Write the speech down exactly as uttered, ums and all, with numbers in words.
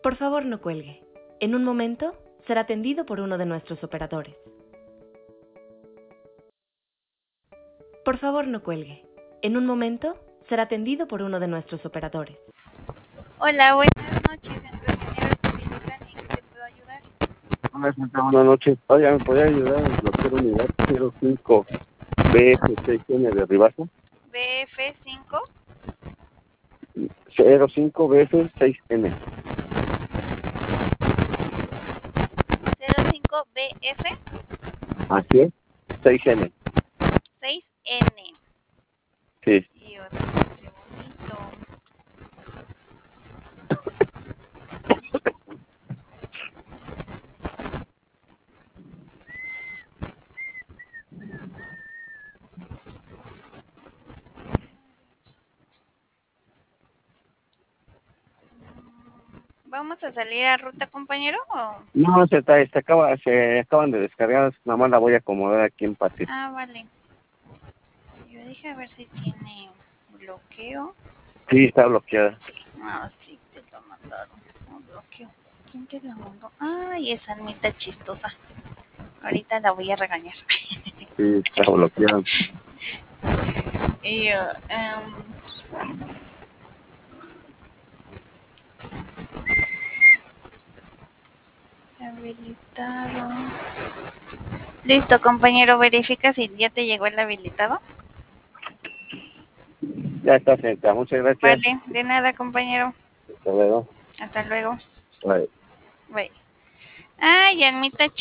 Por favor, no cuelgue. En un momento será atendido por uno de nuestros operadores. Por favor, no cuelgue. En un momento será atendido por uno de nuestros operadores. Hola, buenas noches. Entre ingenieros Dominican, ¿en qué te puedo ayudar? Hola, señorita, buenas noches. Oiga, ¿me podría ayudar a desbloquear unidad cero cinco B F seis N de Ribasa? B F cinco. cero cinco B F seis N. cero cinco B F Así es, seis N. seis N. Sí. Dios, qué bonito. ¿Vamos a salir a ruta, compañero? ¿O? No, se, está, se, acaba, se acaban de descargar, nada más la voy a acomodar aquí en patio. Ah, vale. Yo dije a ver si tiene bloqueo. Sí, está bloqueada. Ah, sí, te lo mandaron. Un bloqueo. ¿Quién te lo mandó? Ay, esa almita chistosa. Ahorita la voy a regañar. Sí, está bloqueada. Y yo, um, habilitado. Listo, compañero, verifica si ya te llegó el habilitado. Ya está, señorita, muchas gracias. Vale, de nada, compañero. Hasta luego. Hasta luego. Bye. Bye. Ay, almita